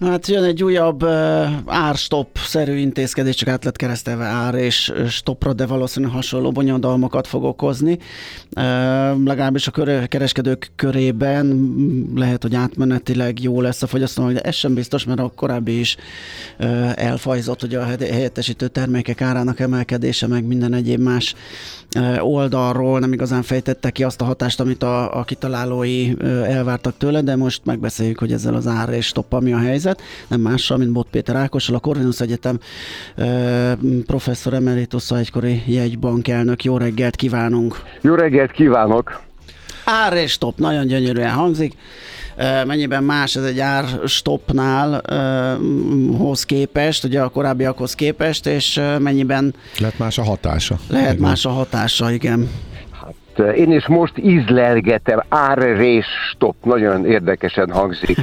Hát jön egy újabb árstopp-szerű intézkedés, csak át lett keresztelve ár és stoppra, de valószínűleg hasonló bonyodalmakat fog okozni. Legalábbis a kereskedők körében lehet, hogy átmenetileg jó lesz a fogyasztónak, de ez sem biztos, mert a korábbi is elfajzott, ugye a helyettesítő termékek árának emelkedése, meg minden egyéb más oldalról nem igazán fejtette ki azt a hatást, amit a kitalálói elvártak tőle, de most megbeszéljük, hogy ezzel az ár és stoppal mi a helyzet. Nem mással, mint Bot Péter Ákossal, a Corvinus Egyetem professzor emeritus, egykori jegybankelnök. Jó reggelt kívánunk! Jó reggelt kívánok! Ár és stopp, nagyon gyönyörűen hangzik. Mennyiben más ez egy árstoppnál hoz képest, ugye a korábbiakhoz képest, és mennyiben... Lehet más a hatása. Lehet más a hatása, igen. Én is most ízlelgetem, ár-rés stopp, nagyon érdekesen hangzik.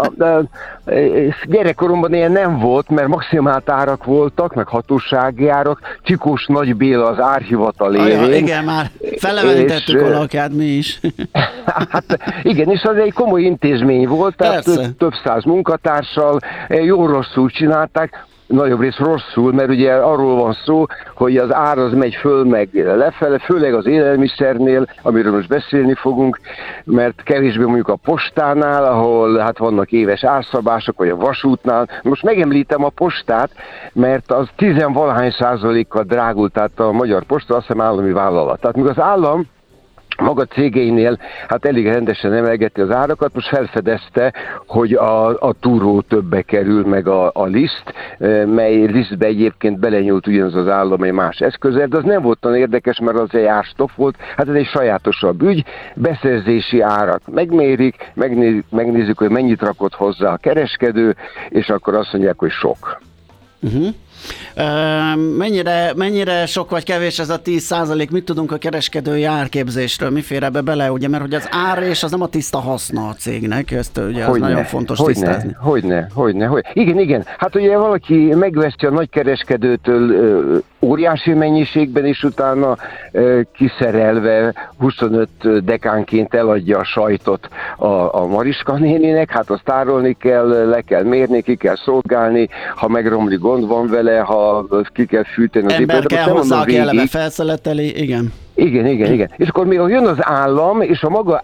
Gyerekkoromban ilyen nem volt, mert maximált árak voltak, meg hatósági árak. Csikós Nagy Béla az árhivatal élén. Igen, már felemelítettük a lakját mi is. Hát igen, és az egy komoly intézmény volt, tehát több száz munkatársal, jó-rosszul csinálták. Nagyobb rész rosszul, mert ugye arról van szó, hogy az ár az megy föl meg lefele, főleg az élelmiszernél, amiről most beszélni fogunk, mert kevésbé mondjuk a postánál, ahol hát vannak éves árszabások, vagy a vasútnál. Most megemlítem a postát, mert az 10-valahány% drágult, tehát a Magyar Posta azt hiszem állami vállalat. Tehát míg az állam maga cégeinél hát elég rendesen emelgeti az árakat, most felfedezte, hogy a túró többe kerül, meg a liszt, mely lisztbe egyébként belenyúlt ugyanaz az állam egy más eszközzel, de az nem volt olyan érdekes, mert az egy árstopp volt, hát ez egy sajátosabb ügy, beszerzési árak megmérik, megnézzük, hogy mennyit rakott hozzá a kereskedő, és akkor azt mondják, hogy sok. Mennyire sok vagy kevés ez a 10%? Mit tudunk a kereskedői árképzésről? Mi fér ebbe bele? Ugye, mert hogy az ár és az nem a tiszta haszna a cégnek, ezt ugye az nagyon fontos tisztázni. Hogyne. Igen. Hát ugye valaki megveszi a nagykereskedőtől óriási mennyiségben, és utána kiszerelve 25 dekánként eladja a sajtot a Mariska néninek, hát azt tárolni kell, le kell mérni, ki kell szolgálni, ha megromlik, gond van vele, ha ki kell fűteni az ember kell hozzá, aki eleve felszeleteli, igen. Igen. És akkor még jön az állam, és a maga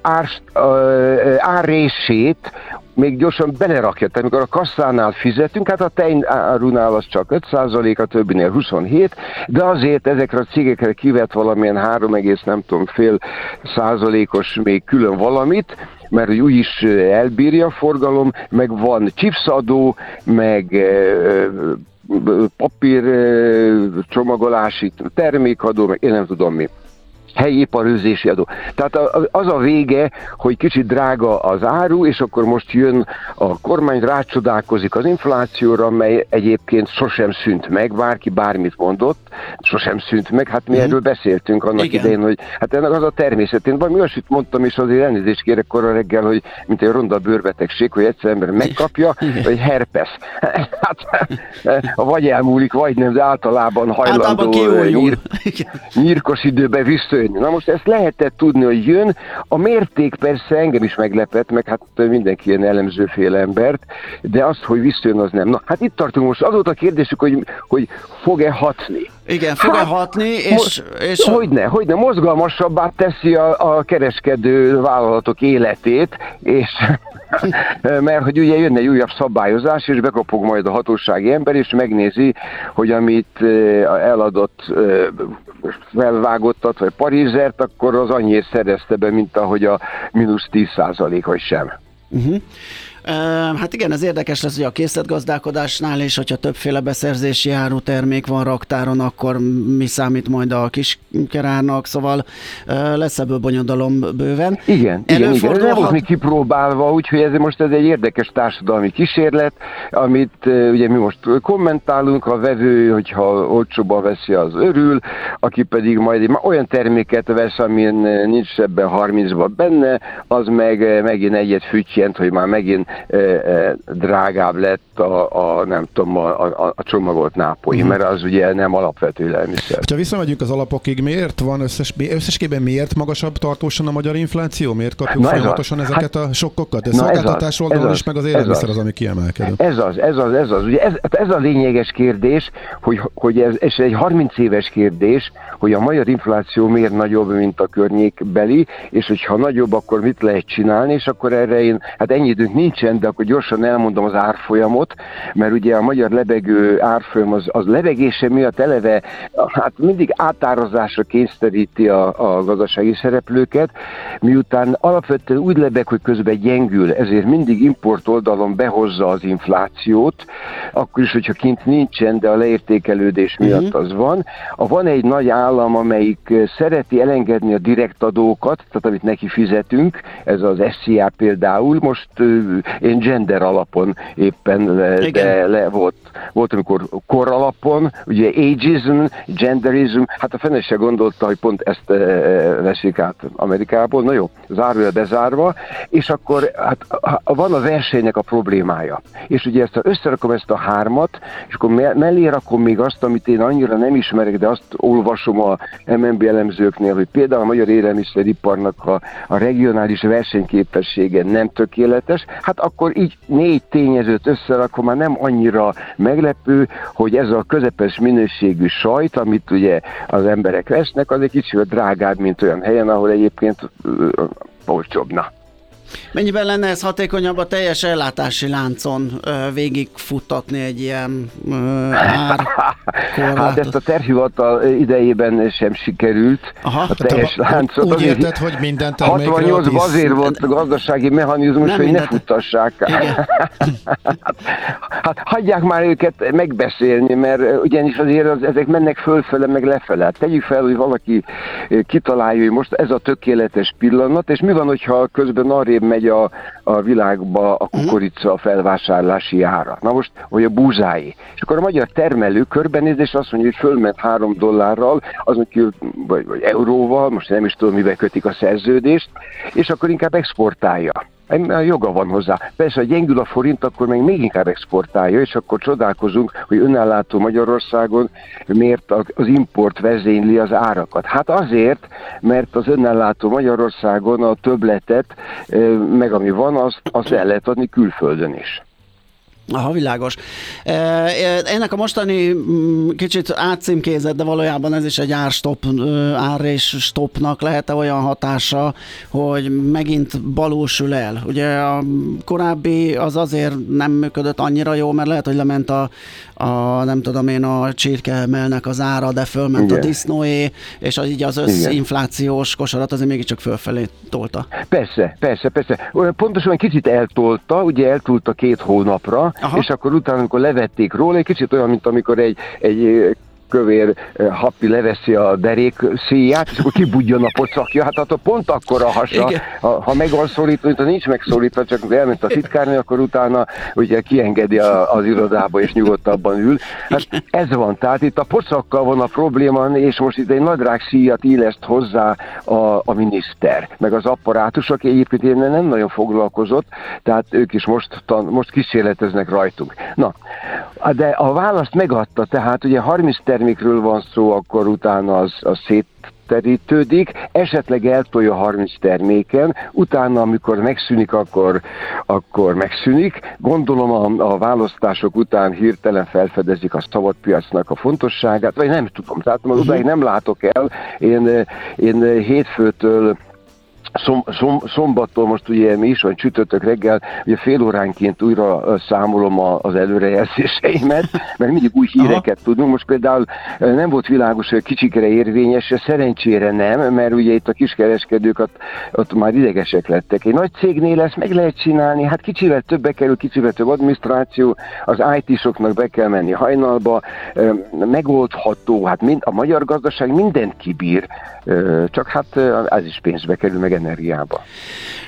árrését még gyorsan belerakja. Tehát amikor a kasszánál fizetünk, hát a tejárunál az csak 5%, a többinél 27%, de azért ezekre a cégekre kivett valamilyen 3,5% még külön valamit, mert úgy is elbírja a forgalom, meg van chipsadó, meg papír csomagolási termékadó, meg én nem tudom mi. Helyi iparőzési adó. Tehát az a vége, hogy kicsit drága az áru, és akkor most jön a kormány, rácsodálkozik az inflációra, mely egyébként sosem szűnt meg, bárki bármit mondott, sosem szűnt meg, hát mi erről beszéltünk annak idején, hogy hát ennek az a természet. Én valami olyasmit mondtam, és azért elnézést kérek korra reggel, hogy mint egy ronda bőrbetegség, hogy egyszer ember megkapja, vagy herpes. Hát vagy elmúlik, vagy nem, de általában hajlandó nyírkos időben visszajönni. Na most ezt lehetett tudni, hogy jön. A mérték persze engem is meglepett, meg hát mindenki ilyen elemzőféle embert, de azt, hogy visszajön, az nem. Na, hát itt tartunk most. Az volt a kérdésük, hogy fog-e hatni. Igen, fog-e hatni, és... Hogyne, mozgalmasabbá teszi a kereskedő vállalatok életét, és mert hogy ugye jönne egy újabb szabályozás, és bekapog majd a hatósági ember, és megnézi, hogy amit eladott felvágottat, vagy parizert, akkor az annyit szerezte be, mint ahogy a mínusz 10% vagy sem. Hát igen, ez érdekes lesz, hogy a készletgazdálkodásnál is, hogyha többféle beszerzési árutermék van raktáron, akkor mi számít majd a kiskerárnak, szóval lesz ebből bonyodalom bőven. Igen. Ez nem volt még kipróbálva, úgyhogy ez egy érdekes társadalmi kísérlet, amit ugye mi most kommentálunk, a vevő, hogyha olcsóban veszi, az örül, aki pedig majd olyan terméket vesz, amin nincs ebben 30-ban benne, az megint egyet füttyent, hogy már megint drágább lett nem tudom, a csomagolt nápolyi, mert az ugye nem alapvető élelmiszer. Ha visszamegyünk az alapokig, miért van összességében miért magasabb tartósan a magyar infláció? Miért kapjuk folyamatosan ezeket a sokkokat? Ez szolgáltatás oldalon is, meg az élelmiszer az, ami kiemelkedő. Ez az. Ugye ez a lényeges kérdés, hogy ez egy 30 éves kérdés, hogy a magyar infláció miért nagyobb, mint a környékbeli, és hogyha nagyobb, akkor mit lehet csinálni, és akkor erre ennyi időnk nincsen, de akkor gyorsan elmondom az árfolyamot, mert ugye a magyar lebegő árfolyam az lebegése miatt eleve mindig átárazásra kényszeríti a gazdasági szereplőket, miután alapvetően úgy lebeg, hogy közben gyengül, ezért mindig import oldalon behozza az inflációt, akkor is, hogyha kint nincsen, de a leértékelődés miatt az van. Van egy nagy állam, amelyik szereti elengedni a direkt adókat, tehát amit neki fizetünk, ez az SZIA például, most én gender alapon éppen volt, amikor kor alapon, ugye ageism, genderism, hát a fene se gondolta, hogy pont ezt veszik át Amerikából, na jó, zárója bezárva, és akkor van a versenynek a problémája. És ugye összerakom ezt a hármat, és akkor mellé rakom még azt, amit én annyira nem ismerek, de azt olvasom a MNB elemzőknél, hogy például a magyar élelmiszeriparnak a regionális versenyképessége nem tökéletes, hát akkor így 4 tényezőt összerakom, már nem annyira meglepő, hogy ez a közepes minőségű sajt, amit ugye az emberek vesznek, az egy kicsit drágább, mint olyan helyen, ahol egyébként olcsóbbna. Mennyiben lenne ez hatékonyabb a teljes ellátási láncon végigfuttatni egy ilyen árkorlátot? Hát ezt a tervhivatal idejében sem sikerült. A teljes láncot. Úgy érted, hogy minden termékre 68-ban azért volt a gazdasági mechanizmus, hogy ne futtassák. Hát hagyják már őket megbeszélni, mert ugyanis azért ezek mennek fölfele, meg lefele. Tegyük fel, hogy valaki kitalálja, hogy most ez a tökéletes pillanat, és mi van, hogyha közben arrébb megy a világba a kukorica felvásárlási ára. Na most, vagy a búzáé. És akkor a magyar termelő körbenéz, és azt mondja, hogy fölment $3, az mondjuk, vagy euróval, most nem is tudom, mivel kötik a szerződést, és akkor inkább exportálja. Joga van hozzá. Persze, ha gyengül a forint, akkor még inkább exportálja, és akkor csodálkozunk, hogy önállátó Magyarországon miért az import vezényli az árakat. Hát azért, mert az önállátó Magyarországon a többletet, meg ami van, azt el lehet adni külföldön is. Aha, világos. Ennek a mostani kicsit átcímkézett, de valójában ez is egy ár és stopnak lehet-e olyan hatása, hogy megint balósul el? Ugye a korábbi az azért nem működött annyira jó, mert lehet, hogy lement a nem tudom én, a csirkemelnek az ára, de fölment a disznóé, és így az összinflációs kosarat azért mégiscsak fölfelé tolta. Persze. Pontosan kicsit eltolta, ugye eltolta 2 hónapra, és akkor utána, amikor levették róla, egy kicsit olyan, mint amikor egy kövér happi leveszi a derék szíját, és akkor kibudjon a pocakja. Hát pont akkor a hasa, ha meg van szólítva, ha nincs megszólítva, csak elment a titkárnő, akkor utána ugye kiengedi az irodába, és nyugodtabban ül. Hát ez van, tehát itt a pocakkal van a probléma, és most itt egy nadrág szíjat illeszt hozzá a miniszter, meg az apparátus, aki egyébként én nem nagyon foglalkozott, tehát ők is most kísérleteznek rajtunk. Na, de a választ megadta, tehát ugye 30 termékről van szó, akkor utána az szétterítődik, esetleg eltolja 30 terméken, utána, amikor megszűnik, akkor megszűnik. Gondolom a választások után hirtelen felfedezik a szabadpiacnak a fontosságát, vagy nem tudom, tehát odáig nem látok el. Én hétfőtől szombattól most ugye mi is van, csütörtök reggel, ugye fél óránként újra számolom az előrejelzéseimet, mert mindig új híreket tudunk. Most például nem volt világos, hogy a kicsikre érvényes, szerencsére nem, mert ugye itt a kiskereskedők ott már idegesek lettek. Egy nagy cégnél ezt meg lehet csinálni, hát kicsivel többbe kerül, kicsivel több adminisztráció, az IT-soknak be kell menni hajnalba, megoldható, hát a magyar gazdaság mindent kibír, csak hát ez is pénzbe kerül, meg energiába.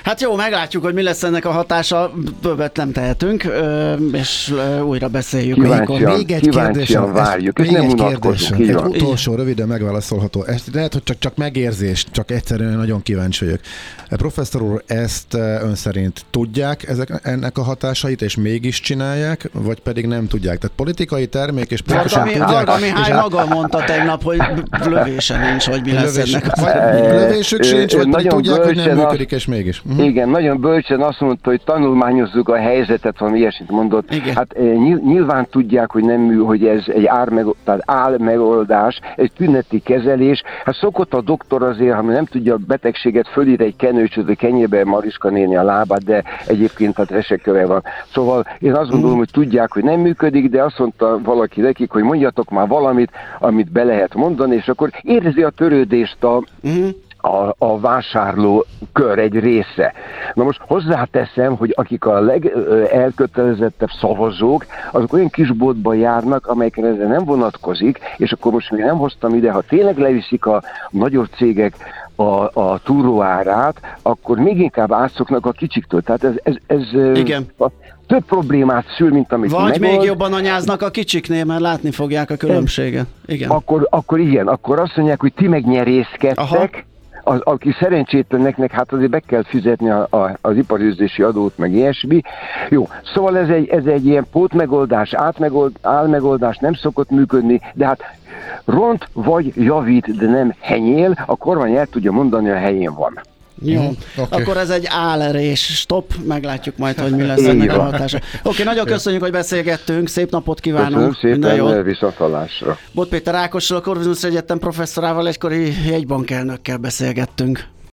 Hát jó, meglátjuk, hogy mi lesz ennek a hatása, többet nem tehetünk, és újra beszéljük. Még egy kérdés. Várjuk, és nem unatkozunk. Egy utolsó, röviden megválaszolható. Lehet, hogy csak megérzés, csak egyszerűen nagyon kíváncsi vagyok. Professzor úr, ezt ön szerint tudják ennek a hatásait, és mégis csinálják, vagy pedig nem tudják? Tehát politikai termék, és pontosan tudják. Mihály maga mondta tegnap, hogy lövése nincs, hogy mi lesz ennek. Lövésük sincs, vagy pedig tudják, hogy nem működik, és mégis. Igen, nagyon bölcsen azt mondta, hogy tanulmányozzuk a helyzetet, valami ilyesmit mondott. Igen. Hát nyilván tudják, hogy hogy ez egy álmegoldás, egy tüneti kezelés. Hát szokott a doktor azért, ha nem tudja a betegséget, fölír egy kenőcsöt, a kenyérbe Mariska néni a lábát, de egyébként hát esekköve van. Szóval én azt gondolom, hogy tudják, hogy nem működik, de azt mondta valaki nekik, hogy mondjatok már valamit, amit be lehet mondani, és akkor érzi a törődést a vásárló kör egy része. Na most hozzáteszem, hogy akik a legelkötelezettebb szavazók, azok olyan kisboltba járnak, amelyekre ez nem vonatkozik, és akkor most még nem hoztam ide, ha tényleg leviszik a nagyobb cégek a túróárát, akkor még inkább átszoknak a kicsiktől. Tehát ez igen. Több problémát szül, mint amit vagy megold. Még jobban anyáznak a kicsiknél, mert látni fogják a különbséget. Igen. Akkor igen, akkor azt mondják, hogy ti megnyerészkedtek, aki szerencsétleneknek, hát azért be kell fizetni az iparűzési adót, meg ilyesmi. Jó, szóval ez egy ilyen pótmegoldás, álmegoldás nem szokott működni, de hát ront vagy javít, de nem henyél, a kormány el tudja mondani, a helyén van. Jó, okay. Akkor ez egy állerés stop, meglátjuk majd, hogy mi lesz ennek a hatása. Oké, nagyon köszönjük, hogy beszélgettünk, szép napot kívánunk. Köszönöm szépen, viszonthallásra. Bot Péter Ákossal, a Corvinus Egyetem professzorával, egykori jegybankelnökkel beszélgettünk.